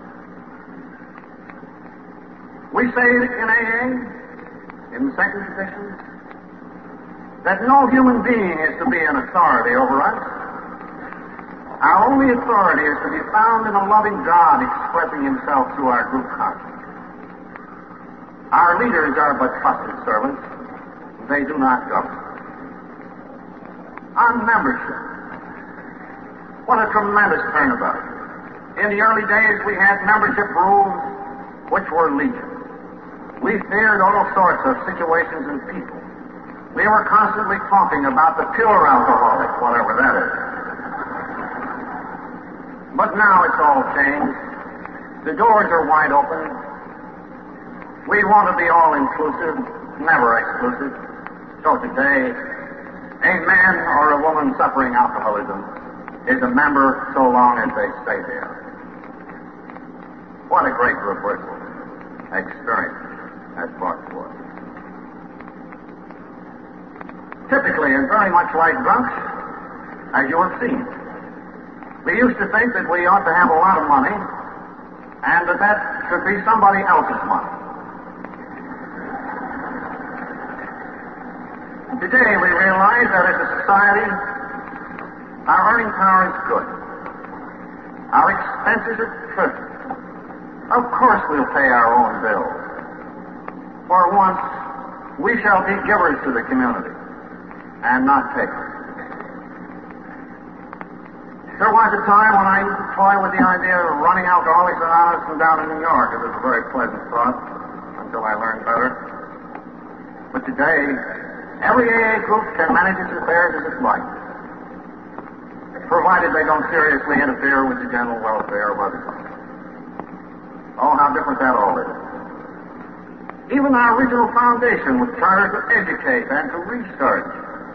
We say in AA, in the second tradition, that no human being is to be an authority over us. Our only authority is to be found in a loving God expressing himself through our group conscience. Our leaders are but trusted servants. They do not govern. On membership, what a tremendous turnabout. In the early days, we had membership rules which were legion. We feared all sorts of situations and people. We were constantly talking about the pure alcoholic, whatever that is. But now it's all changed. The doors are wide open. We want to be all-inclusive, never exclusive. So today, a man or a woman suffering alcoholism is a member so long as they stay there. What a great reversal experience that's brought forth. Typically, and very much like drunks, as you have seen, we used to think that we ought to have a lot of money and that should be somebody else's money. Today, we realize that as a society, our earning power is good. Our expenses are trivial. Of course we'll pay our own bills. For once, we shall be givers to the community and not takers. There was a time when I used to toy with the idea of running Alcoholics Anonymous from down in New York. It was a very pleasant thought until I learned better. But today, every AA group can manage its affairs as it likes, provided they don't seriously interfere with the general welfare of others. Oh, how different that all is. Even our original foundation was chartered to educate and to research,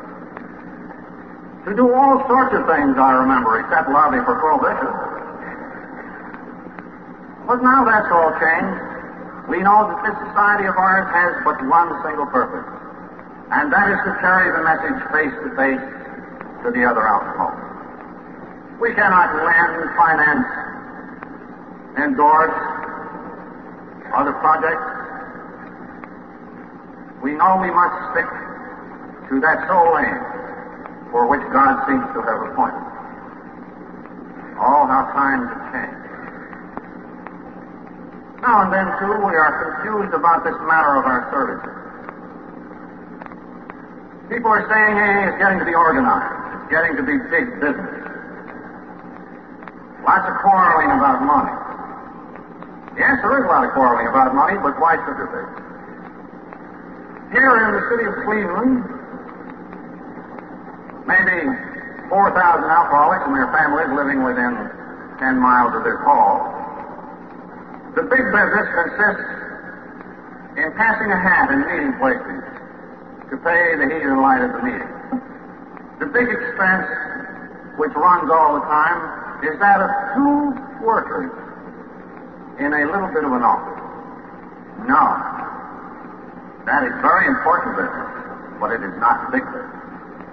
to do all sorts of things, I remember, except lobby for prohibition. But now that's all changed. We know that this society of ours has but one single purpose, and that is to carry the message face to face to the other alcoholics. We cannot lend, finance, endorse other projects. We know we must stick to that sole aim for which God seems to have appointed. Oh, how times have changed. Now and then, too, we are confused about this matter of our services. People are saying, hey, it's getting to be organized. It's getting to be big business. Lots of quarreling about money. Yes, there is a lot of quarreling about money, but why should there be? Here in the city of Cleveland, maybe 4,000 alcoholics and their families living within 10 miles of this hall. The big business consists in passing a hat in meeting places to pay the heat and light of the meeting. The big expense, which runs all the time, is that of 2 workers in a little bit of an office. No. That is very important business, but it is not big business.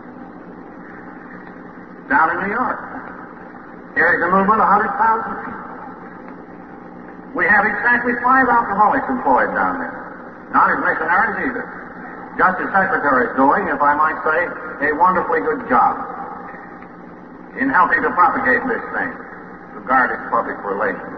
Down in New York, here is a movement of 100,000 people. We have exactly 5 alcoholics employed down there. Not as missionaries either. Just as secretary is doing, if I might say, a wonderfully good job in helping to propagate this thing, to guard its public relations,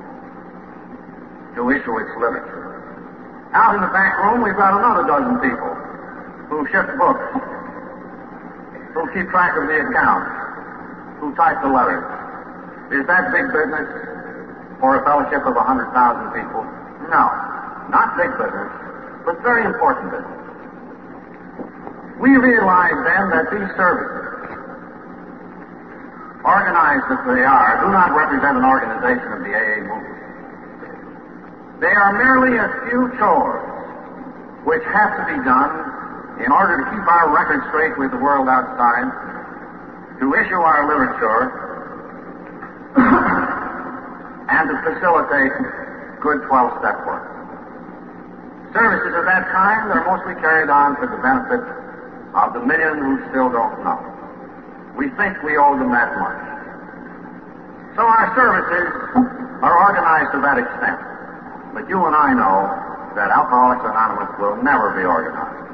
to issue its literature. Out in the back room, we've got another dozen people who ship books, who keep track of the accounts, who type the letters. Is that big business for a fellowship of 100,000 people? No, not big business, but very important business. We realize then that these services, organized as they are, do not represent an organization of the AA movement. They are merely a few chores which have to be done in order to keep our record straight with the world outside, to issue our literature, and to facilitate good 12-step work. Services of that kind are mostly carried on for the benefit of the million who still don't know. We think we owe them that much. So our services are organized to that extent. But you and I know that Alcoholics Anonymous will never be organized.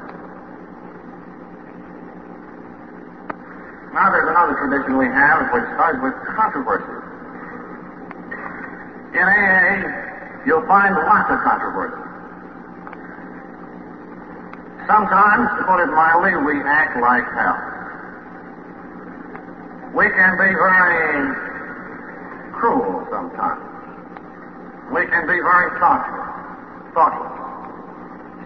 Now there's another tradition we have which starts with controversy. In AA, you'll find lots of controversy. Sometimes, to put it mildly, we act like hell. We can be very cruel sometimes. We can be very thoughtless.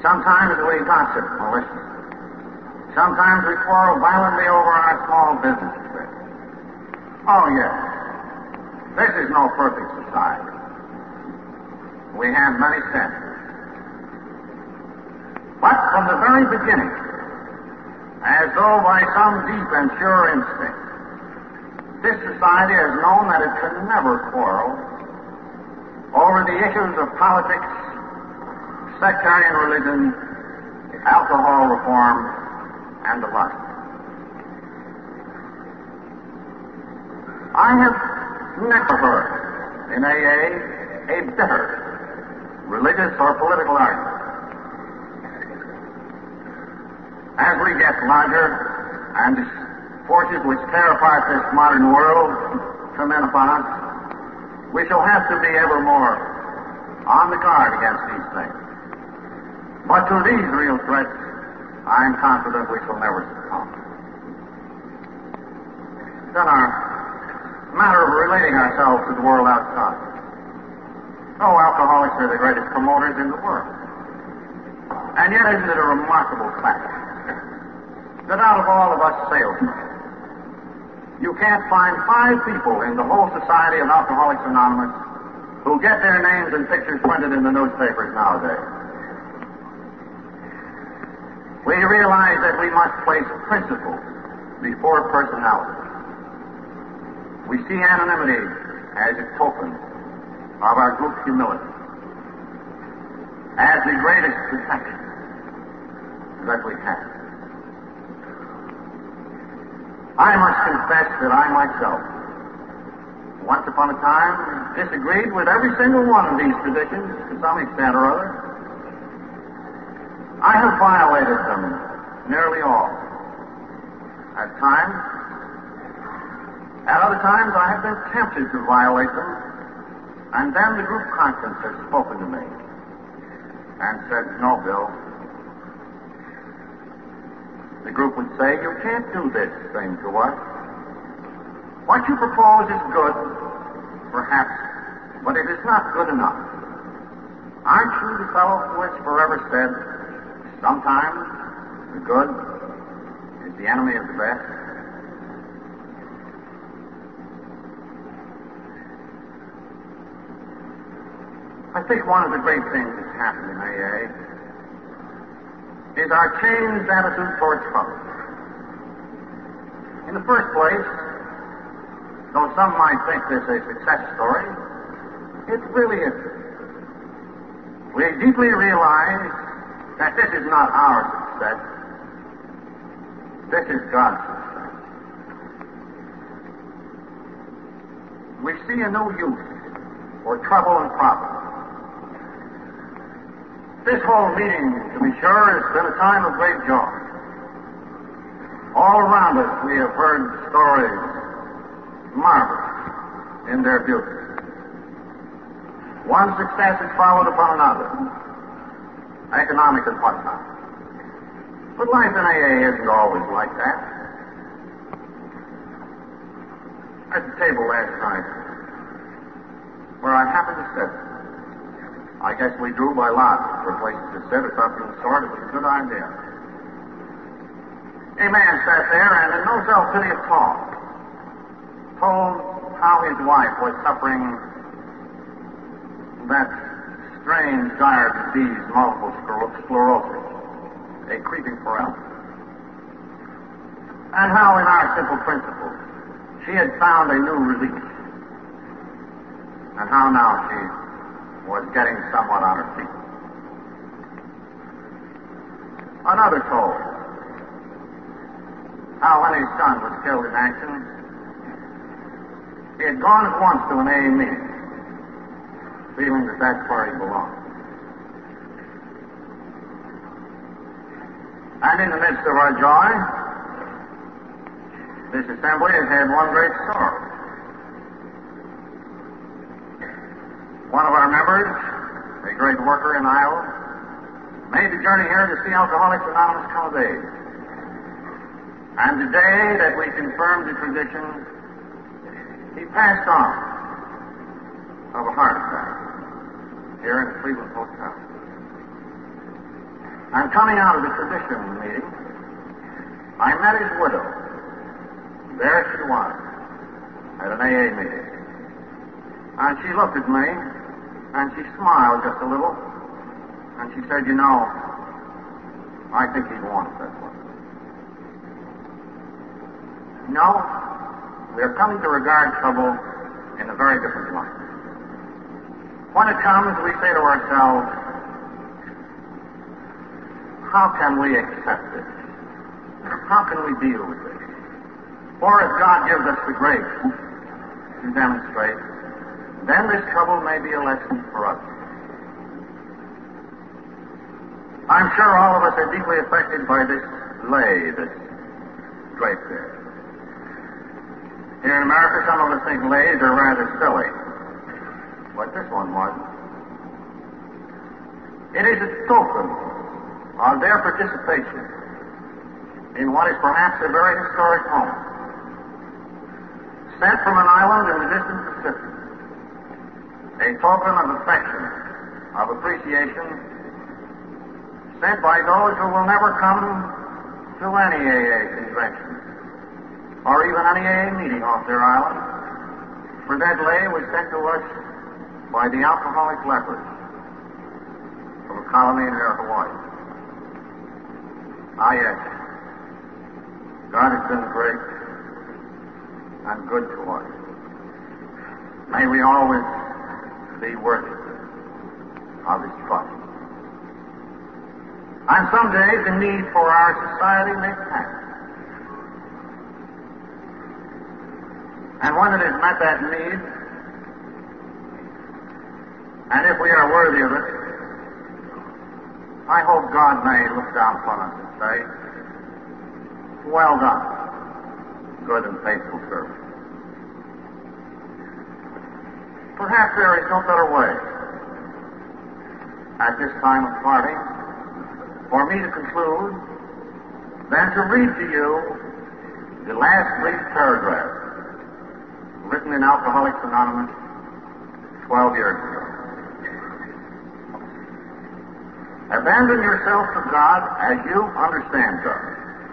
Sometimes we gossip maliciously. Sometimes we quarrel violently over our small business affairs. Oh, yes. This is no perfect society. We have many sins. But from the very beginning, as though by some deep and sure instinct, this society has known that it can never quarrel over the issues of politics, sectarian religion, alcohol reform, and the like. I have never heard in AA a bitter religious or political argument. As we get larger and the forces which tear apart this modern world come in upon us, we shall have to be ever more on the guard against these things. But to these real threats, I am confident we shall never succumb. Then our matter of relating ourselves to the world outside. Oh, alcoholics are the greatest promoters in the world. And yet isn't it a remarkable fact that out of all of us salesmen, you can't find 5 people in the whole society of Alcoholics Anonymous who get their names and pictures printed in the newspapers nowadays. We realize that we must place principles before personality. We see anonymity as a token of our group humility, as the greatest protection that we have. I must confess that I myself, once upon a time, disagreed with every single one of these traditions to some extent or other. I have violated them, nearly all. At times, at other times I have been tempted to violate them, and then the group conference has spoken to me and said, "No, Bill." The group would say, "You can't do this thing to us. What you propose is good, perhaps, but it is not good enough. Aren't you the fellow who has forever said, sometimes the good is the enemy of the best?" I think one of the great things that's happened in AA is our changed attitude towards trouble. In the first place, though some might think this a success story, it really isn't. We deeply realize that this is not our success. This is God's success. We see a new use for trouble and problem. This whole meeting, to be sure, has been a time of great joy. All around us we have heard stories marvelous in their beauty. One success is followed upon another, economic and whatnot. But life in AA isn't always like that. At the table last night, where I happened to sit, I guess we drew by lot for places to sit or something of the sort. It was a good idea. A man sat there and in no self-pity at all told how his wife was suffering that strange, dire disease, multiple sclerosis, a creeping paralysis. And how in our simple principles she had found a new relief. And how now she was getting somewhat on her feet. Another told how when his son was killed in action, he had gone at once to an AA meeting, feeling that that's where he belonged. And in the midst of our joy, this assembly has had one great sorrow. One of our members, a great worker in Iowa, made the journey here to see Alcoholics Anonymous come of age. And the day that we confirmed the tradition, he passed on of a heart attack here in the Cleveland Hotel. And coming out of the tradition meeting, I met his widow. There she was, at an AA meeting. And she looked at me, and she smiled just a little, and she said, "You know, I think he'd want it that way." No, we are coming to regard trouble in a very different light. When it comes, we say to ourselves, how can we accept this? How can we deal with this? For if God gives us the grace to demonstrate, then this trouble may be a lesson for us. I'm sure all of us are deeply affected by this lei that's draped there. Here in America, some of us think leis are rather silly, but this one wasn't. It is a token of their participation in what is perhaps a very historic home, sent from an island in the distant Pacific, a token of affection, of appreciation, sent by those who will never come to any AA convention, or even any AA meeting off their island, for that lei was sent to us by the alcoholic lepers from a colony near Hawaii. Ah, yes, God has been great and good to us. May we always be worthy of His trust. And some days the need for our society may pass. And when it has met that need, and if we are worthy of it, I hope God may look down upon us and say, "Well done, good and faithful servant." Perhaps there is no better way at this time of parting for me to conclude than to read to you the last brief paragraph written in Alcoholics Anonymous 12 years ago. Abandon yourself to God as you understand God.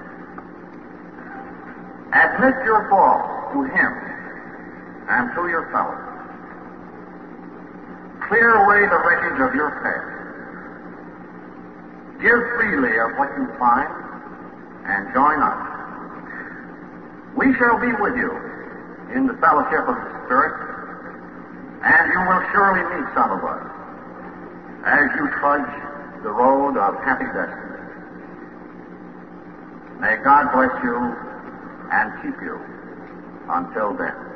Admit your faults to Him and to your fellows. Clear away the wreckage of your past. Give freely of what you find and join us. We shall be with you in the fellowship of the Spirit, and you will surely meet some of us as you trudge the road of happy destiny. May God bless you and keep you until then.